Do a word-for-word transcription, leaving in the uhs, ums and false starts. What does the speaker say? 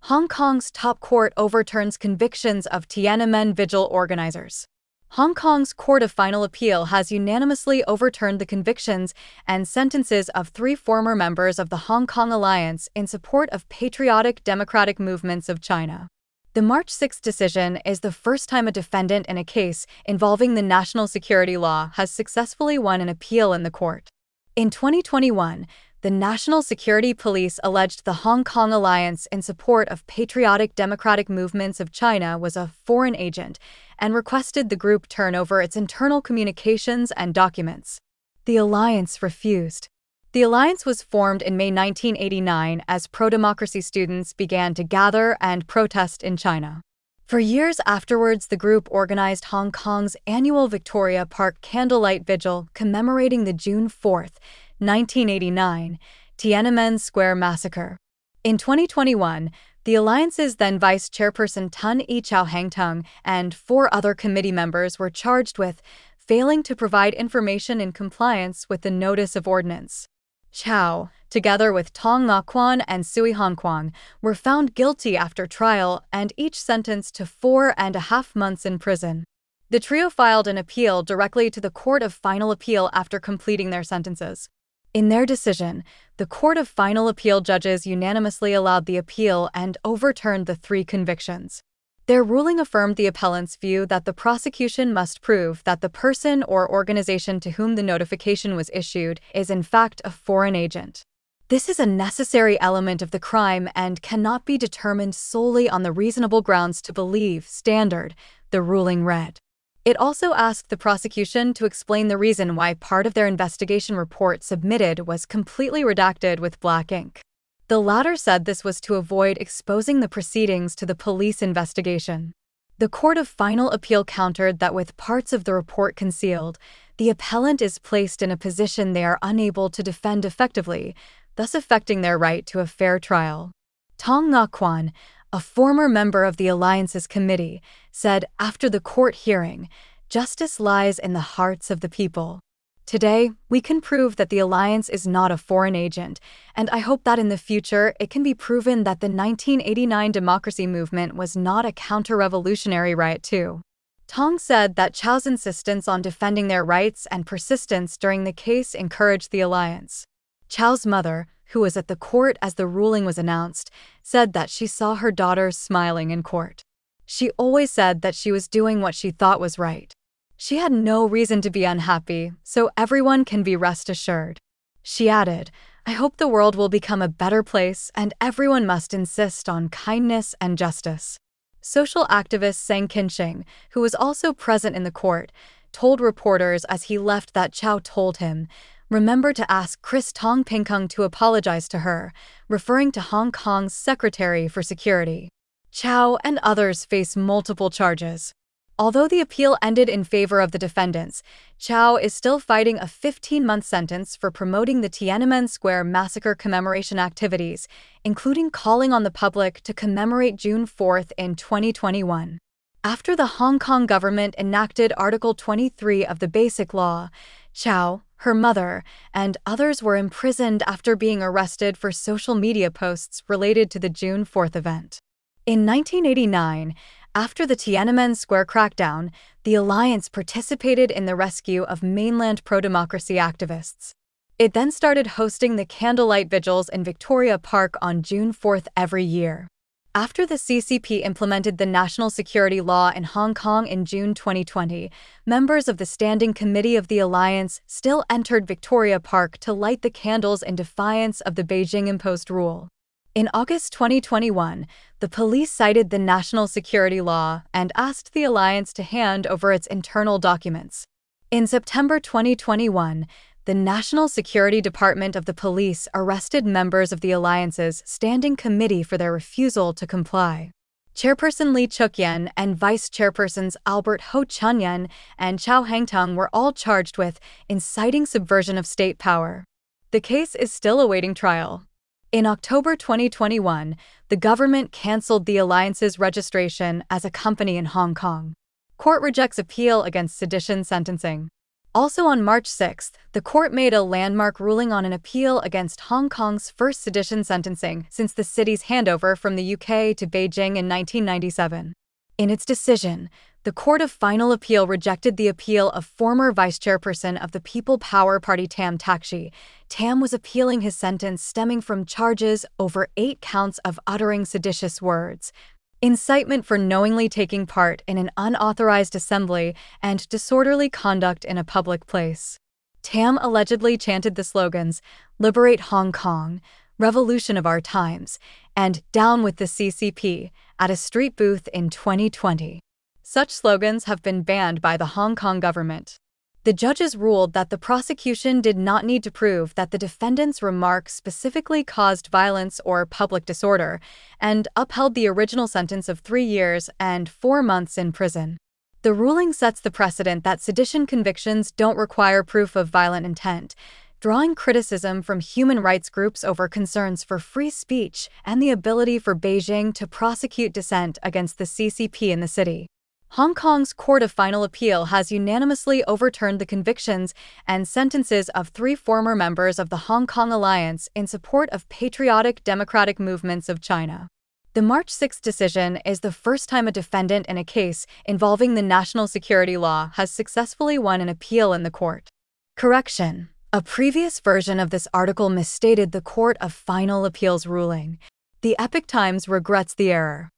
Hong Kong's top court overturns convictions of Tiananmen Vigil organizers. Hong Kong's Court of Final Appeal has unanimously overturned the convictions and sentences of three former members of the Hong Kong Alliance in support of patriotic democratic movements of China. The March sixth decision is the first time a defendant in a case involving the national security law has successfully won an appeal in the court. In twenty twenty-one, the National Security Police alleged the Hong Kong Alliance in support of patriotic democratic movements of China was a foreign agent and requested the group turn over its internal communications and documents. The alliance refused. The alliance was formed in May nineteen eighty-nine as pro-democracy students began to gather and protest in China. For years afterwards, the group organized Hong Kong's annual Victoria Park Candlelight Vigil commemorating the June fourth, nineteen eighty-nine, Tiananmen Square massacre. In twenty twenty-one, the Alliance's then Vice Chairperson Tun Ee Chow Hang Tung and four other committee members were charged with failing to provide information in compliance with the Notice of Ordinance. Chow, together with Tong Nga Quan and Sui Hong Kwang, were found guilty after trial and each sentenced to four and a half months in prison. The trio filed an appeal directly to the Court of Final Appeal after completing their sentences. In their decision, the Court of Final Appeal judges unanimously allowed the appeal and overturned the three convictions. Their ruling affirmed the appellant's view that the prosecution must prove that the person or organization to whom the notification was issued is in fact a foreign agent. This is a necessary element of the crime and cannot be determined solely on the reasonable grounds to believe standard, the ruling read. It also asked the prosecution to explain the reason why part of their investigation report submitted was completely redacted with black ink. The latter said this was to avoid exposing the proceedings to the police investigation. The Court of Final Appeal countered that with parts of the report concealed, the appellant is placed in a position they are unable to defend effectively, thus affecting their right to a fair trial. Tong Nga Quan, a former member of the Alliance's committee, said after the court hearing, "Justice lies in the hearts of the people. Today, we can prove that the Alliance is not a foreign agent, and I hope that in the future it can be proven that the nineteen eighty-nine democracy movement was not a counter-revolutionary riot too." Tong said that Chow's insistence on defending their rights and persistence during the case encouraged the Alliance. Chow's mother, who was at the court as the ruling was announced, said that she saw her daughter smiling in court. She always said that she was doing what she thought was right. She had no reason to be unhappy, so everyone can be rest assured. She added, "I hope the world will become a better place and everyone must insist on kindness and justice." Social activist Sang Kinsheng, who was also present in the court, told reporters as he left that Chow told him, "Remember to ask Chris Tong Ping Kung to apologize to her," referring to Hong Kong's Secretary for Security. Chow and others face multiple charges. Although the appeal ended in favor of the defendants, Chow is still fighting a fifteen-month sentence for promoting the Tiananmen Square massacre commemoration activities, including calling on the public to commemorate June fourth in twenty twenty-one. After the Hong Kong government enacted Article twenty-three of the Basic Law, Chow, her mother, and others were imprisoned after being arrested for social media posts related to the June fourth event. In nineteen eighty-nine, after the Tiananmen Square crackdown, the Alliance participated in the rescue of mainland pro-democracy activists. It then started hosting the candlelight vigils in Victoria Park on June fourth every year. After the C C P implemented the national security law in Hong Kong in June twenty twenty, members of the Standing Committee of the Alliance still entered Victoria Park to light the candles in defiance of the Beijing-imposed rule. In August twenty twenty-one, the police cited the national security law and asked the Alliance to hand over its internal documents. In September twenty twenty-one, the National Security Department of the police arrested members of the Alliance's Standing Committee for their refusal to comply. Chairperson Lee Chuk-yen and Vice Chairpersons Albert Ho Chun-yen and Chow Hang-tung were all charged with inciting subversion of state power. The case is still awaiting trial. In October twenty twenty-one, the government canceled the Alliance's registration as a company in Hong Kong. Court rejects appeal against sedition sentencing. Also on March sixth, the court made a landmark ruling on an appeal against Hong Kong's first sedition sentencing since the city's handover from the U K to Beijing in nineteen ninety-seven. In its decision, the Court of Final Appeal rejected the appeal of former vice-chairperson of the People Power Party Tam Takshe. Tam was appealing his sentence stemming from charges over eight counts of uttering seditious words, incitement for knowingly taking part in an unauthorized assembly, and disorderly conduct in a public place. Tam allegedly chanted the slogans, "Liberate Hong Kong," "Revolution of Our Times," and "Down with the C C P," at a street booth in twenty twenty. Such slogans have been banned by the Hong Kong government. The judges ruled that the prosecution did not need to prove that the defendant's remarks specifically caused violence or public disorder, and upheld the original sentence of three years and four months in prison. The ruling sets the precedent that sedition convictions don't require proof of violent intent, drawing criticism from human rights groups over concerns for free speech and the ability for Beijing to prosecute dissent against the C C P in the city. Hong Kong's Court of Final Appeal has unanimously overturned the convictions and sentences of three former members of the Hong Kong Alliance in support of patriotic democratic movements of China. The March sixth decision is the first time a defendant in a case involving the national security law has successfully won an appeal in the court. Correction: a previous version of this article misstated the Court of Final Appeal's ruling. The Epoch Times regrets the error.